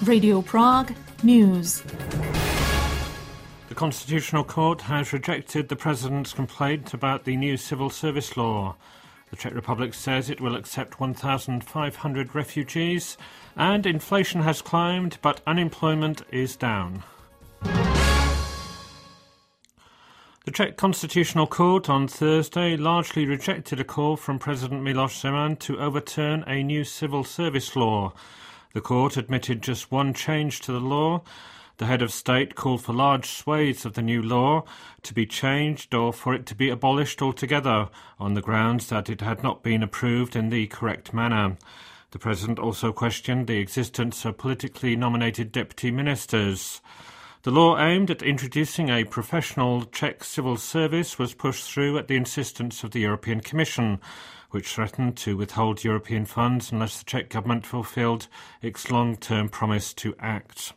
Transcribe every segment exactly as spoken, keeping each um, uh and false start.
Radio Prague News. The Constitutional Court has rejected the President's complaint about the new civil service law. The Czech Republic says it will accept one thousand five hundred refugees, and inflation has climbed, but unemployment is down. The Czech Constitutional Court on Thursday largely rejected a call from President Miloš Zeman to overturn a new civil service law. The court admitted just one change to the law. The head of state called for large swathes of the new law to be changed or for it to be abolished altogether on the grounds that it had not been approved in the correct manner. The president also questioned the existence of politically nominated deputy ministers. The law aimed at introducing a professional Czech civil service was pushed through at the insistence of the European Commission, which threatened to withhold European funds unless the Czech government fulfilled its long-term promise to act.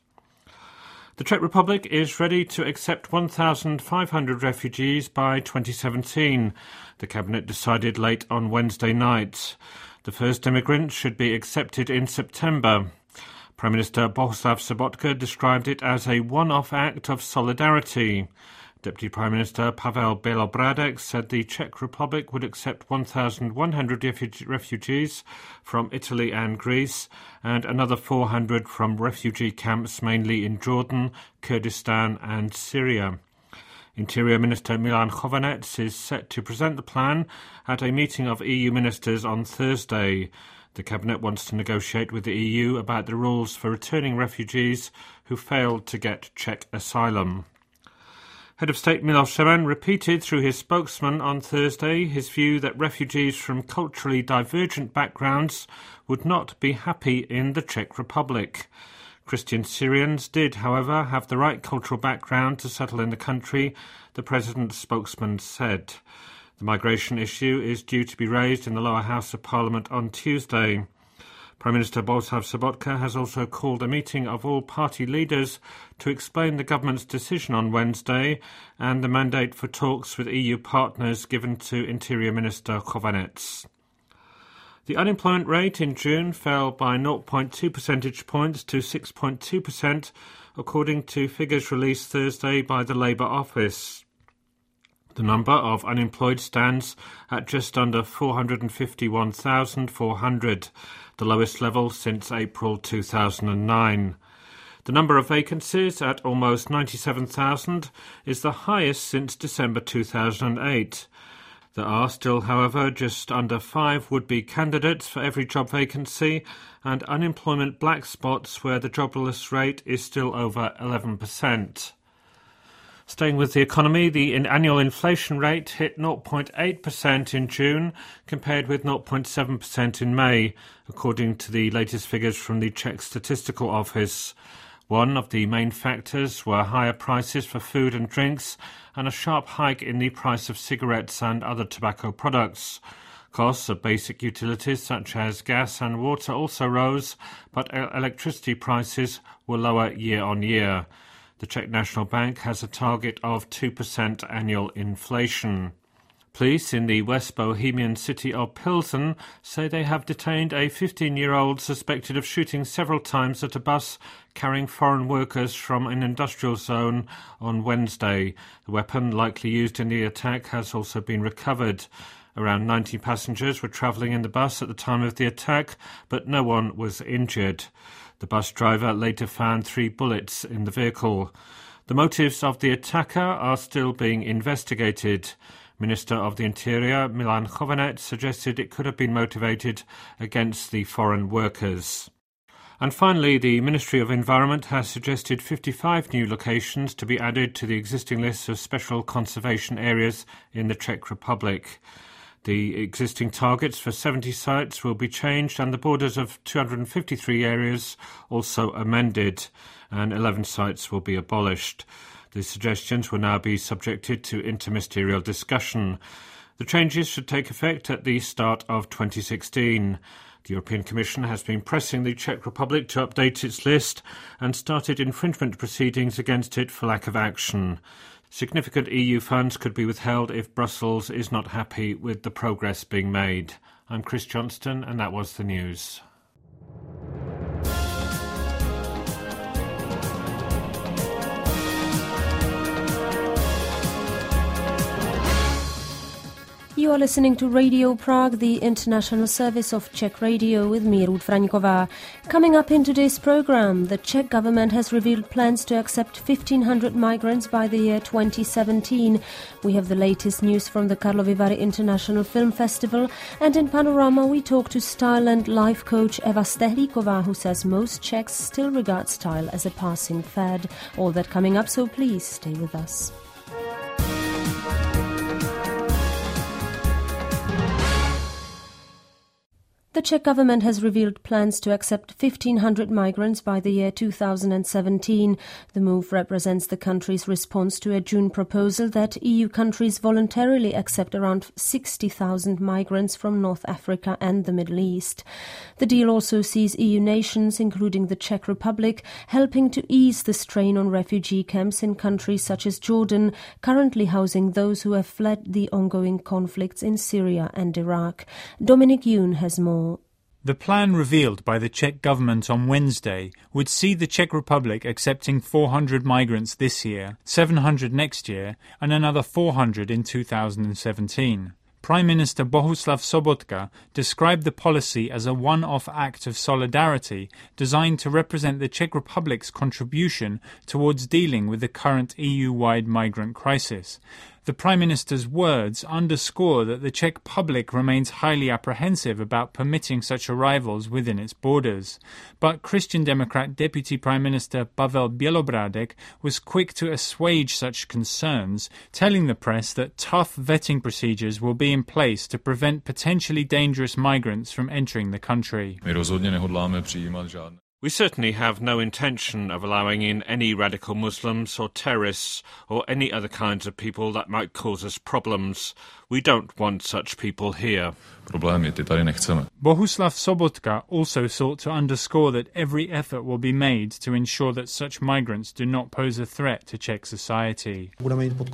The Czech Republic is ready to accept one thousand five hundred refugees by twenty seventeen, the Cabinet decided late on Wednesday night. The first immigrants should be accepted in September. Prime Minister Bohuslav Sobotka described it as a one-off act of solidarity. Deputy Prime Minister Pavel Bělobrádek said the Czech Republic would accept one thousand one hundred refugees from Italy and Greece and another four hundred from refugee camps mainly in Jordan, Kurdistan and Syria. Interior Minister Milan Chovanec is set to present the plan at a meeting of E U ministers on Thursday. The Cabinet wants to negotiate with the E U about the rules for returning refugees who failed to get Czech asylum. Head of State Miloš Zeman repeated through his spokesman on Thursday his view that refugees from culturally divergent backgrounds would not be happy in the Czech Republic. Christian Syrians did, however, have the right cultural background to settle in the country, the president's spokesman said. The migration issue is due to be raised in the lower house of Parliament on Tuesday. Prime Minister Bohuslav Sobotka has also called a meeting of all party leaders to explain the government's decision on Wednesday and the mandate for talks with E U partners given to Interior Minister Chovanec. The unemployment rate in June fell by zero point two percentage points to six point two percent, according to figures released Thursday by the Labour Office. The number of unemployed stands at just under four hundred fifty-one thousand four hundred, the lowest level since April two thousand nine. The number of vacancies at almost ninety-seven thousand is the highest since December two thousand eight. There are still, however, just under five would-be candidates for every job vacancy and unemployment black spots where the jobless rate is still over eleven percent. Staying with the economy, the annual inflation rate hit zero point eight percent in June, compared with zero point seven percent in May, according to the latest figures from the Czech Statistical Office. One of the main factors were higher prices for food and drinks and a sharp hike in the price of cigarettes and other tobacco products. Costs of basic utilities such as gas and water also rose, but electricity prices were lower year on year. The Czech National Bank has a target of two percent annual inflation. Police in the West Bohemian city of Pilsen say they have detained a fifteen-year-old suspected of shooting several times at a bus carrying foreign workers from an industrial zone on Wednesday. The weapon likely used in the attack has also been recovered. Around ninety passengers were travelling in the bus at the time of the attack, but no one was injured. The bus driver later found three bullets in the vehicle. The motives of the attacker are still being investigated. Minister of the Interior Milan Chovanec suggested it could have been motivated against the foreign workers. And finally, the Ministry of Environment has suggested fifty-five new locations to be added to the existing list of special conservation areas in the Czech Republic. The existing targets for seventy sites will be changed and the borders of two hundred fifty-three areas also amended, and eleven sites will be abolished. The suggestions will now be subjected to interministerial discussion. The changes should take effect at the start of twenty sixteen. The European Commission has been pressing the Czech Republic to update its list and started infringement proceedings against it for lack of action. Significant E U funds could be withheld if Brussels is not happy with the progress being made. I'm Chris Johnston, and that was the news. You are listening to Radio Prague, the international service of Czech Radio, with me, Ruth Fraňková. Coming up in today's program, the Czech government has revealed plans to accept fifteen hundred migrants by the year twenty seventeen. We have the latest news from the Karlovy Vary International Film Festival, and in Panorama we talk to style and life coach Eva Stehlíková, who says most Czechs still regard style as a passing fad. All that coming up, so please stay with us. The Czech government has revealed plans to accept fifteen hundred migrants by the year two thousand seventeen. The move represents the country's response to a June proposal that E U countries voluntarily accept around sixty thousand migrants from North Africa and the Middle East. The deal also sees E U nations, including the Czech Republic, helping to ease the strain on refugee camps in countries such as Jordan, currently housing those who have fled the ongoing conflicts in Syria and Iraq. Dominic Yoon has more. The plan revealed by the Czech government on Wednesday would see the Czech Republic accepting four hundred migrants this year, seven hundred next year, and another four hundred in two thousand seventeen. Prime Minister Bohuslav Sobotka described the policy as a one-off act of solidarity designed to represent the Czech Republic's contribution towards dealing with the current E U-wide migrant crisis. The Prime Minister's words underscore that the Czech public remains highly apprehensive about permitting such arrivals within its borders. But Christian Democrat Deputy Prime Minister Pavel Bělobrádek was quick to assuage such concerns, telling the press that tough vetting procedures will be in place to prevent potentially dangerous migrants from entering the country. My rozhodně nehodláme přijímat žádné. We certainly have no intention of allowing in any radical Muslims or terrorists or any other kinds of people that might cause us problems. We don't want such people here. Problémy, ty tady nechceme. Bohuslav Sobotka also sought to underscore that every effort will be made to ensure that such migrants do not pose a threat to Czech society. We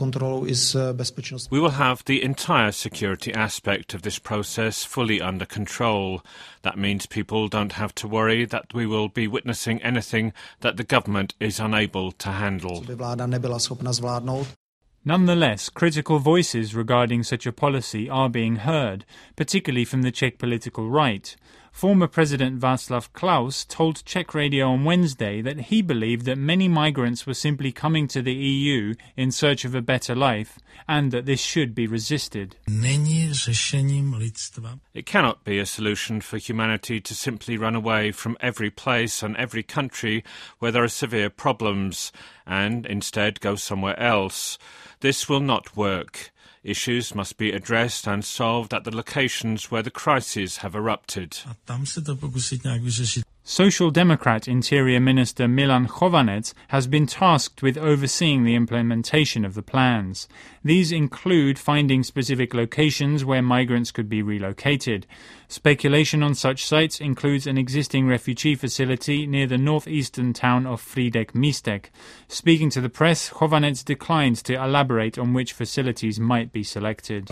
will have the entire security aspect of this process fully under control. That means people don't have to worry that we will be witnessing anything that the government is unable to handle. Nonetheless, critical voices regarding such a policy are being heard, particularly from the Czech political right. Former President Václav Klaus told Czech Radio on Wednesday that he believed that many migrants were simply coming to the E U in search of a better life, and that this should be resisted. It cannot be a solution for humanity to simply run away from every place and every country where there are severe problems, and instead go somewhere else. This will not work. Issues must be addressed and solved at the locations where the crises have erupted. Social Democrat Interior Minister Milan Chovanec has been tasked with overseeing the implementation of the plans. These include finding specific locations where migrants could be relocated. Speculation on such sites includes an existing refugee facility near the northeastern town of Frýdek Místek. Speaking to the press, Chovanec declined to elaborate on which facilities might be selected.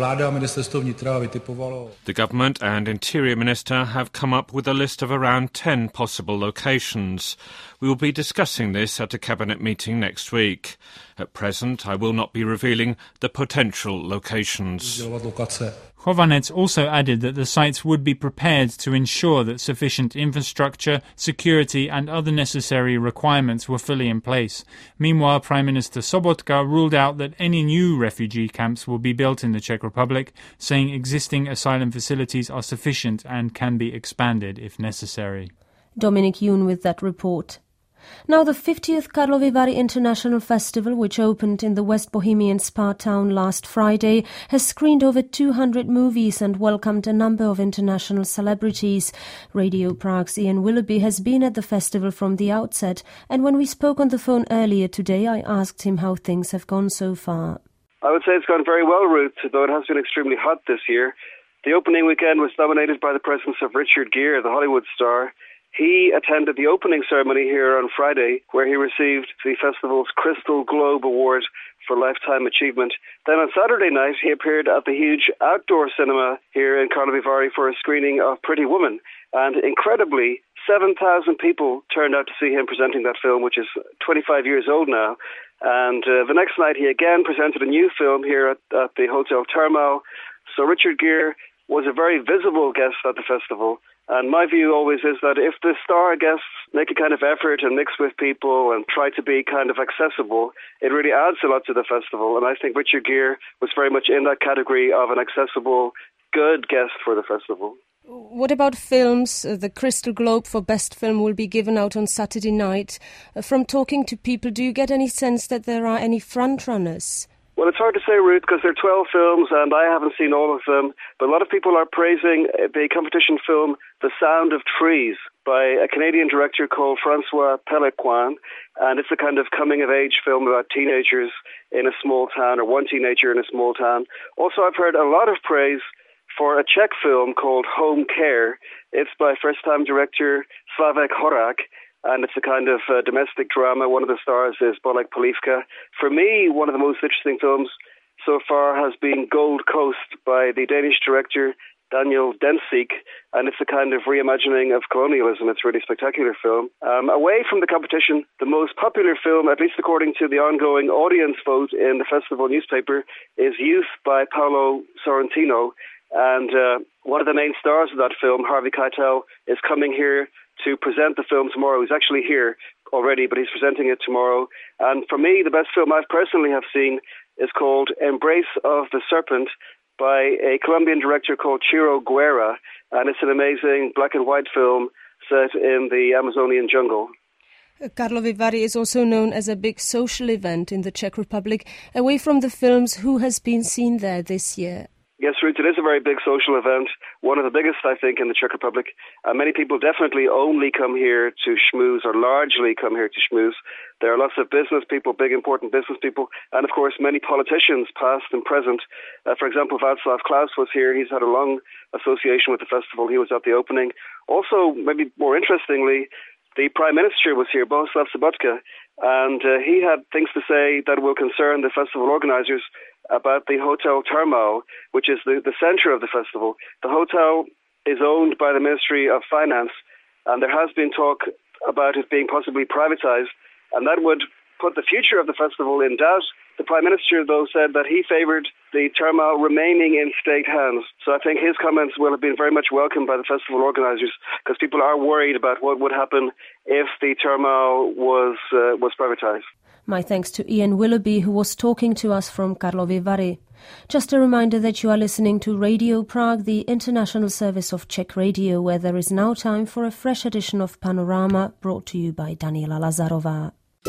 The government and Interior Minister have come up with a list of around ten possible locations. We will be discussing this at a cabinet meeting next week. At present, I will not be revealing the potential locations. Chovanec also added that the sites would be prepared to ensure that sufficient infrastructure, security and other necessary requirements were fully in place. Meanwhile, Prime Minister Sobotka ruled out that any new refugee camps will be built in the Czech Republic, saying existing asylum facilities are sufficient and can be expanded if necessary. Dominic Yoon with that report. Now, the fiftieth Karlovy Vary International Festival, which opened in the West Bohemian spa town last Friday, has screened over two hundred movies and welcomed a number of international celebrities. Radio Prague's Ian Willoughby has been at the festival from the outset, and when we spoke on the phone earlier today, I asked him how things have gone so far. I would say it's gone very well, Ruth, though it has been extremely hot this year. The opening weekend was dominated by the presence of Richard Gere, the Hollywood star. He attended the opening ceremony here on Friday, where he received the festival's Crystal Globe Award for Lifetime Achievement. Then on Saturday night, he appeared at the huge outdoor cinema here in Karlovy Vary for a screening of Pretty Woman. And incredibly, seven thousand people turned out to see him presenting that film, which is twenty-five years old now. And uh, the next night, he again presented a new film here at, at the Hotel Thermal, So Richard Gere was a very visible guest at the festival. And my view always is that if the star guests make a kind of effort and mix with people and try to be kind of accessible, it really adds a lot to the festival. And I think Richard Gere was very much in that category of an accessible, good guest for the festival. What about films? Uh, the Crystal Globe for Best Film will be given out on Saturday night. Uh, from talking to people, do you get any sense that there are any frontrunners? Well, it's hard to say, Ruth, because there are twelve films and I haven't seen all of them. But a lot of people are praising the competition film The Sound of Trees by a Canadian director called Francois Pelequin. And it's a kind of coming-of-age film about teenagers in a small town, or one teenager in a small town. Also, I've heard a lot of praise for a Czech film called Home Care. It's by first-time director Slavek Horak. And it's a kind of uh, domestic drama. One of the stars is Bolek Polivka. For me, one of the most interesting films so far has been Gold Coast by the Danish director Daniel Densik, and it's a kind of reimagining of colonialism. It's a really spectacular film. Um, away from the competition, the most popular film, at least according to the ongoing audience vote in the festival newspaper, is Youth by Paolo Sorrentino. And uh, one of the main stars of that film, Harvey Keitel, is coming here to present the film tomorrow. He's actually here already, but he's presenting it tomorrow. And for me, the best film I personally have seen is called Embrace of the Serpent by a Colombian director called Chiro Guerra. And it's an amazing black and white film set in the Amazonian jungle. Karlovy Vary is also known as a big social event in the Czech Republic. Away from the films, who has been seen there this year? Yes, Ruth, it is a very big social event, one of the biggest, I think, in the Czech Republic. Uh, many people definitely only come here to schmooze, or largely come here to schmooze. There are lots of business people, big, important business people, and, of course, many politicians, past and present. Uh, for example, Václav Klaus was here. He's had a long association with the festival. He was at the opening. Also, maybe more interestingly, the Prime Minister was here, Bohuslav Sobotka, and uh, he had things to say that will concern the festival organisers about the Hotel Termal, which is the, the centre of the festival. The hotel is owned by the Ministry of Finance, and there has been talk about it being possibly privatised, and that would put the future of the festival in doubt. The Prime Minister, though, said that he favoured the Termal remaining in state hands. So I think his comments will have been very much welcomed by the festival organisers, because people are worried about what would happen if the Termal was uh, was privatised. My thanks to Ian Willoughby, who was talking to us from Karlovy Vary. Just a reminder that you are listening to Radio Prague, the international service of Czech Radio, where there is now time for a fresh edition of Panorama, brought to you by Daniela Lazarová.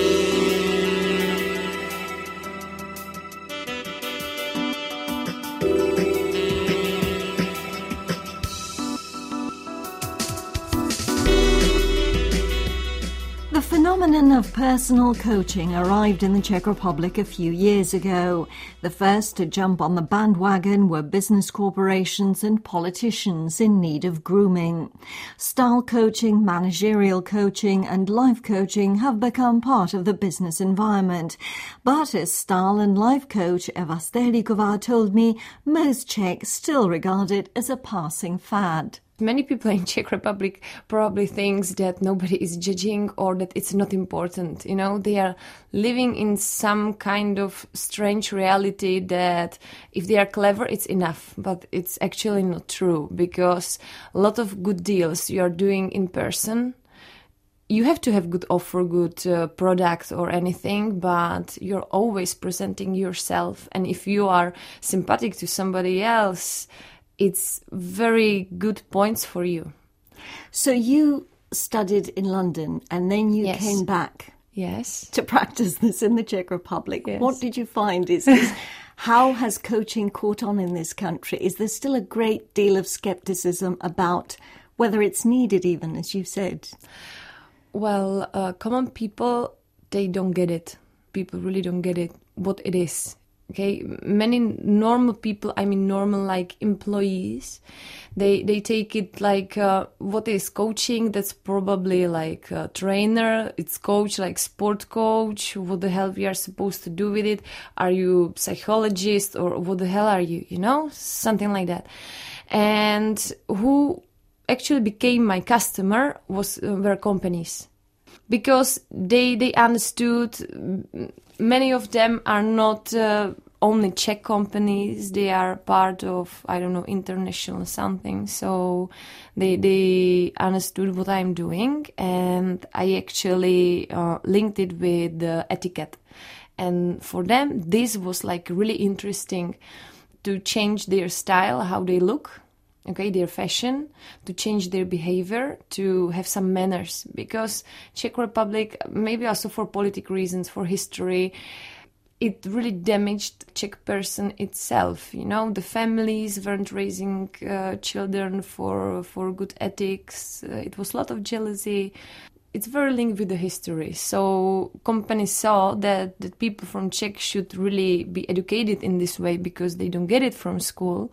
The phenomenon of personal coaching arrived in the Czech Republic a few years ago. The first to jump on the bandwagon were business corporations and politicians in need of grooming. Style coaching, managerial coaching and life coaching have become part of the business environment. But as style and life coach Eva Stehlíková told me, most Czechs still regard it as a passing fad. Many people in Czech Republic probably thinks that nobody is judging or that it's not important. You know, they are living in some kind of strange reality that if they are clever, it's enough. But it's actually not true, because a lot of good deals you are doing in person. You have to have good offer, good uh, product or anything, but you're always presenting yourself. And if you are sympathetic to somebody else, it's very good points for you. So you studied in London and then you yes. came back yes. to practice this in the Czech Republic. Yes. What did you find? Is, is how has coaching caught on in this country? Is there still a great deal of skepticism about whether it's needed even, as you said? Well, uh, common people, they don't get it. People really don't get it, what it is. Okay, many normal people, I mean normal like employees, they they take it like uh, what is coaching? That's probably like a trainer, it's coach, like sport coach. What the hell we are supposed to do with it? Are you psychologist or what the hell are you? You know, something like that. And who actually became my customer was uh, were companies, because they they understood. Many of them are not uh, only Czech companies. They are part of, I don't know, international something. So they they understood what I'm doing, and I actually uh, linked it with the etiquette. And for them, this was like really interesting to change their style, how they look, okay, their fashion, to change their behavior, to have some manners. Because Czech Republic, maybe also for political reasons, for history, it really damaged Czech person itself. You know, the families weren't raising uh, children for for good ethics. Uh, it was a lot of jealousy. It's very linked with the history. So companies saw that, that people from Czech should really be educated in this way because they don't get it from school.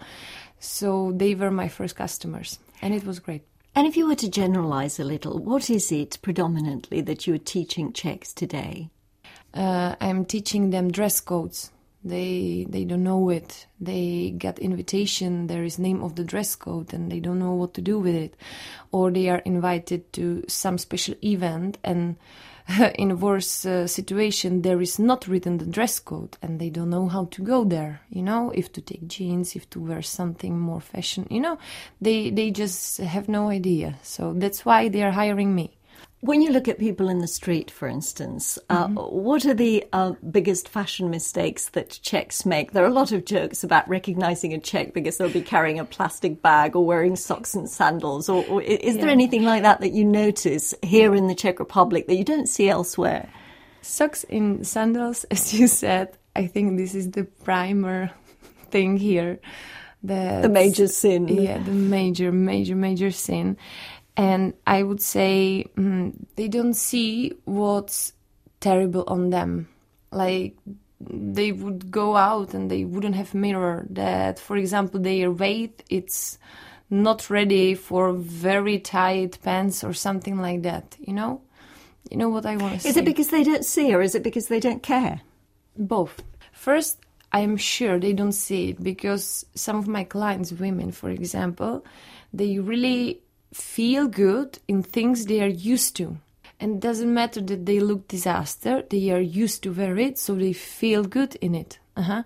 So they were my first customers, and it was great. And if you were to generalize a little, what is it predominantly that you're teaching Czechs today? Uh, I'm teaching them dress codes. They they don't know it. They get invitation, there is name of the dress code, and they don't know what to do with it. Or they are invited to some special event, and in a worse uh, situation, there is not written the dress code, and they don't know how to go there, you know, if to take jeans, if to wear something more fashion, you know, they, they just have no idea. So that's why they are hiring me. When you look at people in the street, for instance, uh, mm-hmm. what are the uh, biggest fashion mistakes that Czechs make? There are a lot of jokes about recognizing a Czech because they'll be carrying a plastic bag or wearing socks and sandals. Or, or is yeah. there anything like that that you notice here in the Czech Republic that you don't see elsewhere? Socks and sandals, as you said, I think this is the primer thing here. That's, the major sin. Yeah, the major, major, major sin. And I would say mm, they don't see what's terrible on them. Like, they would go out and they wouldn't have mirror that, for example, their weight, it's not ready for very tight pants or something like that, you know? You know what I want to say? Is it because they don't see, or is it because they don't care? Both. First, I'm sure they don't see it because some of my clients, women, for example, they really feel good in things they are used to. And it doesn't matter that they look disaster, they are used to wear it, so they feel good in it. Uh-huh.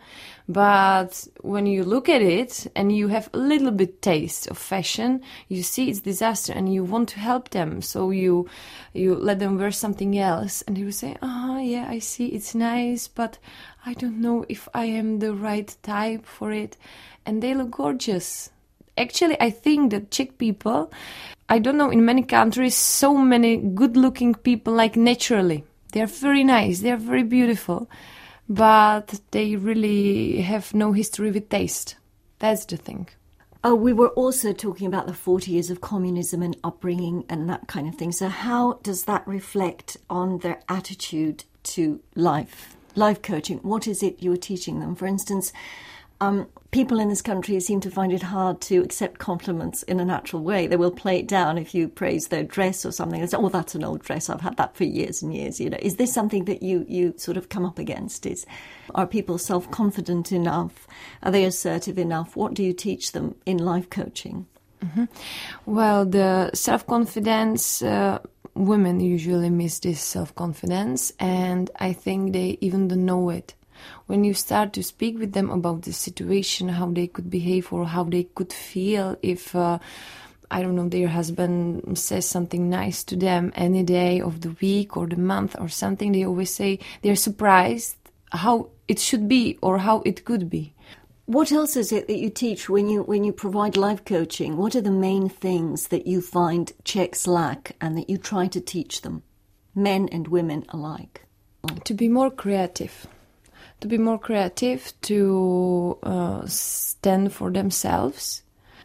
But when you look at it and you have a little bit taste of fashion, you see it's disaster and you want to help them. So you you let them wear something else and they will say, oh, yeah, I see, it's nice, but I don't know if I am the right type for it. And they look gorgeous. Actually, I think that Czech people, I don't know, in many countries, so many good-looking people, like naturally. They are very nice, they are very beautiful, but they really have no history with taste. That's the thing. Oh, we were also talking about the forty years of communism and upbringing and that kind of thing. So how does that reflect on their attitude to life? Life coaching, what is it you're teaching them? For instance, Um, people in this country seem to find it hard to accept compliments in a natural way. They will play it down if you praise their dress or something. They say, oh, that's an old dress. I've had that for years and years. You know, is this something that you, you sort of come up against? Is Are people self-confident enough? Are they assertive enough? What do you teach them in life coaching? Mm-hmm. Well, the self-confidence, uh, women usually miss this self-confidence, and I think they even don't know it. When you start to speak with them about the situation, how they could behave or how they could feel if, uh, I don't know, their husband says something nice to them any day of the week or the month or something, they always say they're surprised how it should be or how it could be. What else is it that you teach when you when you provide life coaching? What are the main things that you find Czechs lack and that you try to teach them, men and women alike? To be more creative. To be more creative, to uh, stand for themselves,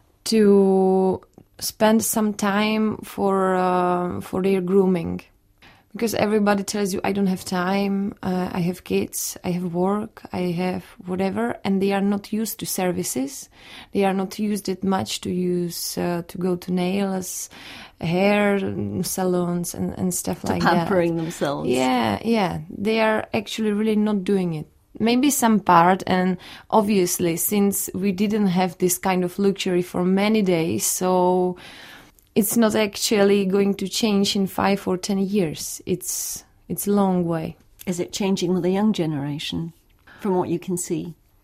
to spend some time for uh, for their grooming. Because everybody tells you, I don't have time, uh, I have kids, I have work, I have whatever, and they are not used to services. They are not used it much to use, uh, to go to nails, hair salons and, and stuff to like that. Pampering themselves. Yeah, yeah. They are actually really not doing it. Maybe some part, and obviously, since we didn't have this kind of luxury for many days, so it's not actually going to change in five or ten years. It's it's a long way. Is it changing with the young generation, from what you can see?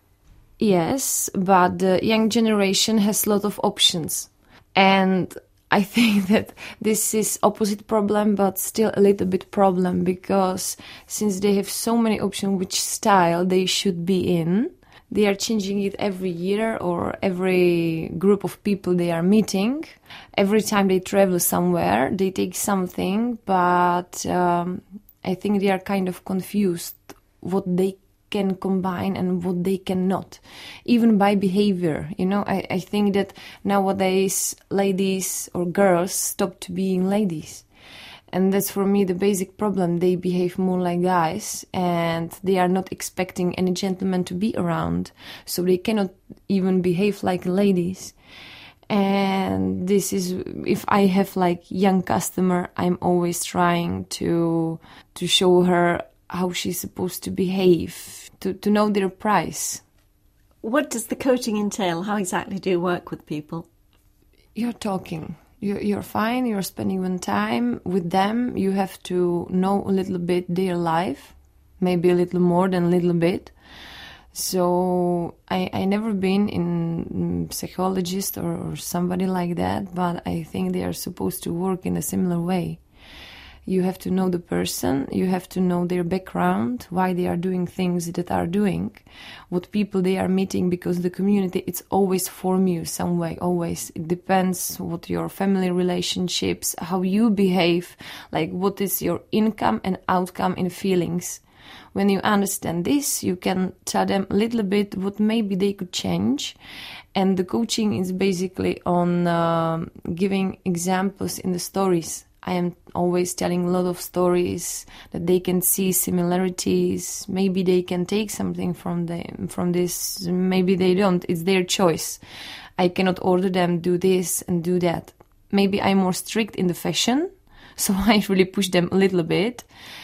Yes, but the young generation has a lot of options. And I think that this is opposite problem, but still a little bit problem, because since they have so many options which style they should be in, they are changing it every year or every group of people they are meeting. Every time they travel somewhere, they take something, but um, I think they are kind of confused what they can combine and what they cannot, even by behavior. You know, I, I think that nowadays ladies or girls stopped being ladies. And that's for me the basic problem. They behave more like guys and they are not expecting any gentleman to be around. So they cannot even behave like ladies. And this is, if I have like young customer, I'm always trying to to show her how she's supposed to behave, to, to know their price. What does the coaching entail? How exactly do you work with people? You're talking. You're, you're fine. You're spending one time with them. You have to know a little bit their life, maybe a little more than a little bit. So I I never been in psychologist or, or somebody like that, but I think they are supposed to work in a similar way. You have to know the person, you have to know their background, why they are doing things that are doing, what people they are meeting, because the community, it's always form you some way, always. It depends what your family relationships, how you behave, like what is your income and outcome in feelings. When you understand this, you can tell them a little bit what maybe they could change. And the coaching is basically on uh, giving examples in the stories. I am always telling a lot of stories that they can see similarities. Maybe they can take something from the, from this. Maybe they don't. It's their choice. I cannot order them do this and do that. Maybe I'm more strict in the fashion, so I really push them a little bit.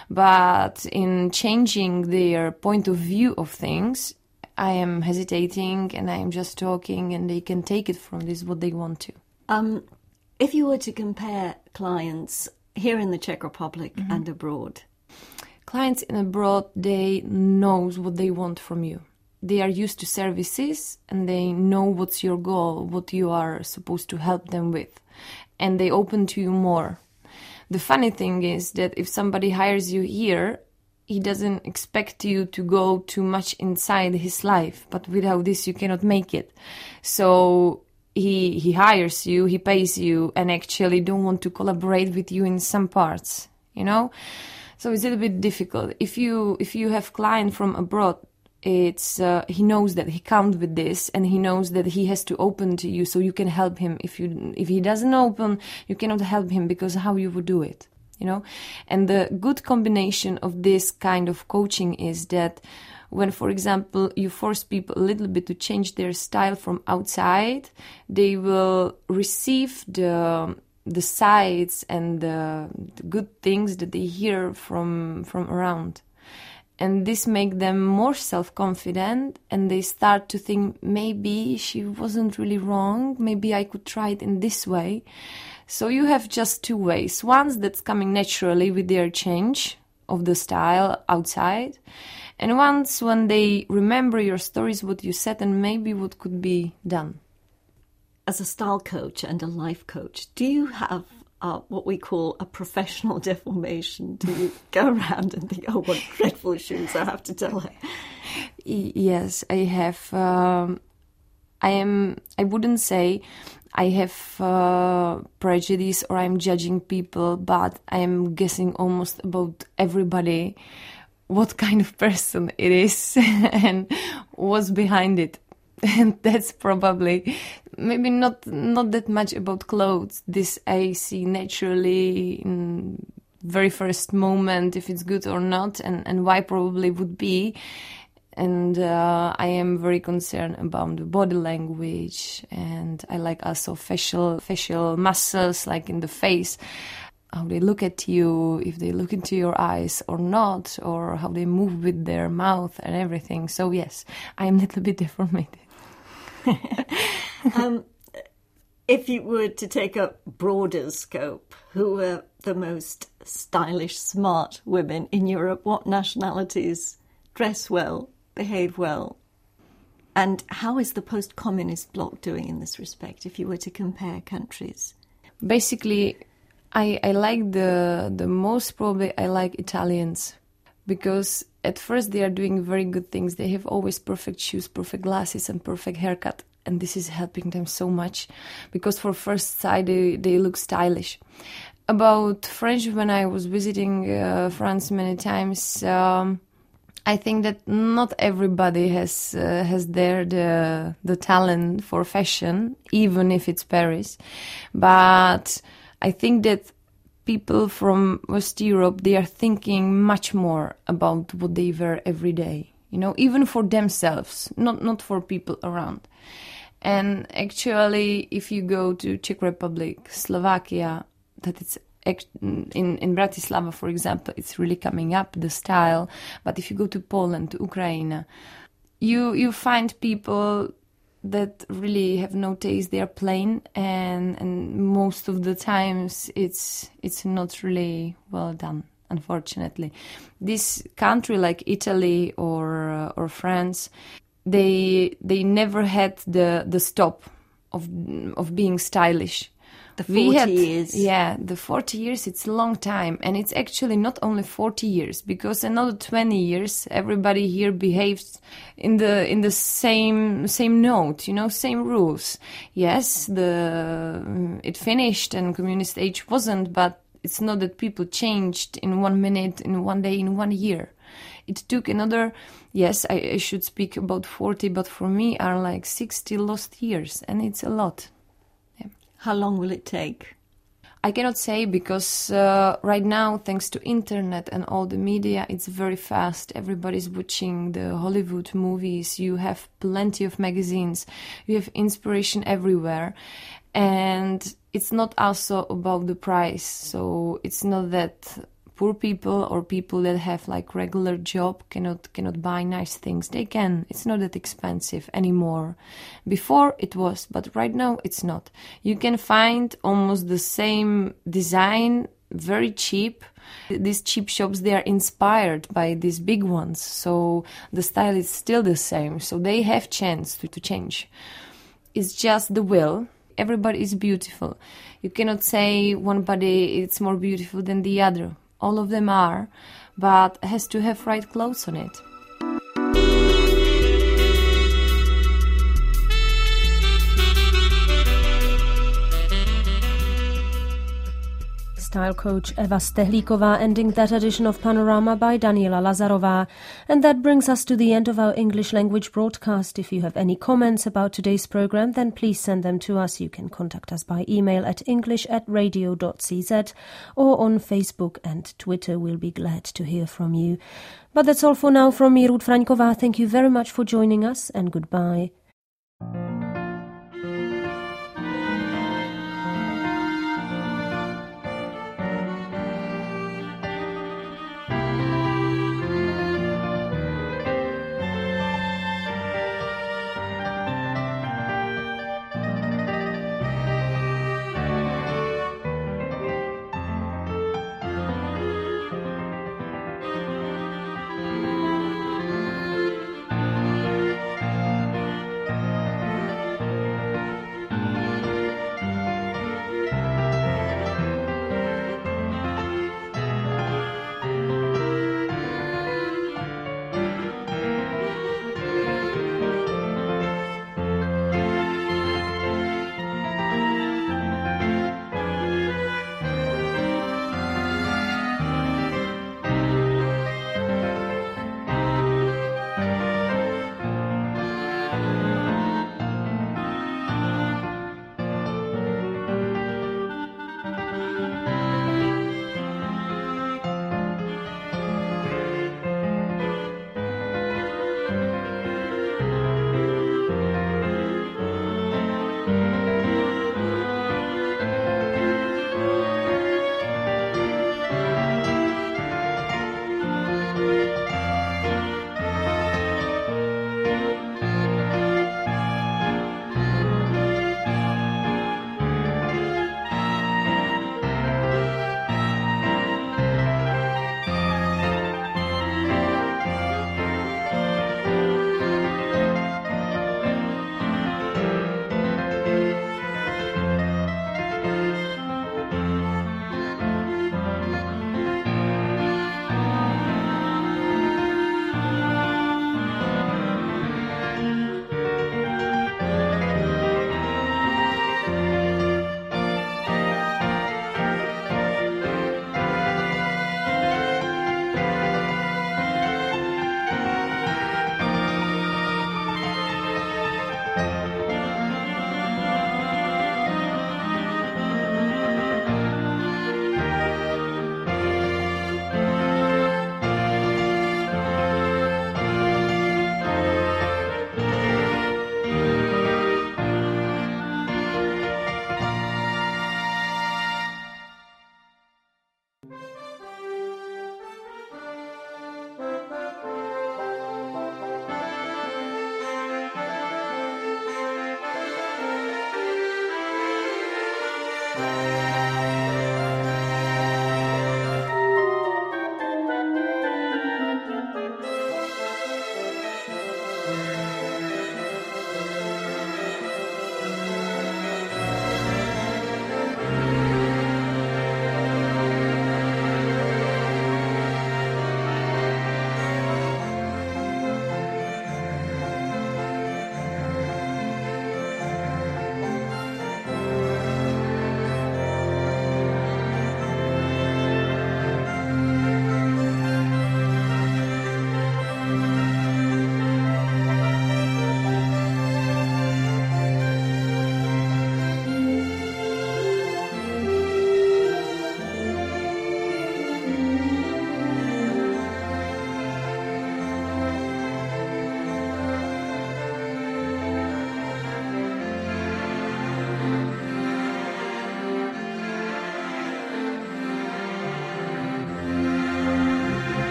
But in changing their point of view of things, I am hesitating and I am just talking, and they can take it from this what they want to. Um. If you were to compare clients here in the Czech Republic mm-hmm. and abroad? Clients in abroad, they know what they want from you. They are used to services and they know what's your goal, what you are supposed to help them with. And they open to you more. The funny thing is that if somebody hires you here, he doesn't expect you to go too much inside his life. But without this, you cannot make it. So He he hires you, he pays you, and actually don't want to collaborate with you in some parts, you know? So it's a little bit difficult. If you if you have client from abroad, it's uh, he knows that he counts with this, and he knows that he has to open to you so you can help him. If you if he doesn't open, you cannot help him, because how you would do it, you know? And the good combination of this kind of coaching is that when, for example, you force people a little bit to change their style from outside, they will receive the the sides and the, the good things that they hear from from around. And this make them more self-confident, and they start to think, maybe she wasn't really wrong, maybe I could try it in this way. So you have just two ways. One that's coming naturally with their change of the style outside, and once when they remember your stories, what you said, and maybe what could be done. As a style coach and a life coach, do you have uh, what we call a professional deformation? Do you go around and think, oh, what dreadful shoes I have to tell her? Yes, I have. Um, I am. I wouldn't say I have uh, prejudice or I'm judging people, but I am guessing almost about everybody what kind of person it is and what's behind it. And that's probably maybe not not that much about clothes. This I see naturally in very first moment if it's good or not, and, and why probably would be. And uh, I am very concerned about the body language, and I like also facial facial muscles, like in the face, how they look at you, if they look into your eyes or not, or how they move with their mouth and everything. So yes, I am a little bit deformed. um, if you were to take a broader scope, who are the most stylish, smart women in Europe? What nationalities dress well, behave well? And how is the post-communist bloc doing in this respect, if you were to compare countries? Basically, I, I like the the most probably I like Italians, because at first they are doing very good things. They have always perfect shoes, perfect glasses and perfect haircut. And this is helping them so much, because for first sight they, they look stylish. About French, when I was visiting uh, France many times, um, I think that not everybody has uh, has there the the talent for fashion, even if it's Paris. But I think that people from West Europe, they are thinking much more about what they wear every day, you know, even for themselves, not not for people around. And actually, if you go to Czech Republic, Slovakia, that it's in, in Bratislava, for example, it's really coming up, the style. But if you go to Poland, to Ukraine, you you find people that really have no taste. They are plain, and and most of the times it's it's not really well done, unfortunately. This country like Italy or uh, or France, they they never had the the stop of of being stylish. The forty we had, years. Yeah, the forty years, it's a long time. And it's actually not only forty years, because another twenty years, everybody here behaves in the in the same same note, you know, same rules. Yes, the it finished and communist age wasn't, but it's not that people changed in one minute, in one day, in one year. It took another, yes, I, I should speak about forty, but for me are like sixty lost years, and it's a lot. How long will it take? I cannot say, because uh, right now, thanks to internet and all the media, it's very fast. Everybody's watching the Hollywood movies. You have plenty of magazines. You have inspiration everywhere. And it's not also about the price. So it's not that poor people or people that have like regular job cannot cannot buy nice things. They can. It's not that expensive anymore. Before it was, but right now it's not. You can find almost the same design very cheap. These cheap shops, they are inspired by these big ones. So the style is still the same. So they have chance to, to change. It's just the will. Everybody is beautiful. You cannot say one body is more beautiful than the other. All of them are, but has to have right clothes on it. Style coach Eva Stehlíková, ending that edition of Panorama by Daniela Lazarová. And that brings us to the end of our English language broadcast. If you have any comments about today's program, then please send them to us. You can contact us by email at english at radio dot c z or on Facebook and Twitter. We'll be glad to hear from you. But that's all for now from me, Ruth Fraňková. Thank you very much for joining us, and goodbye.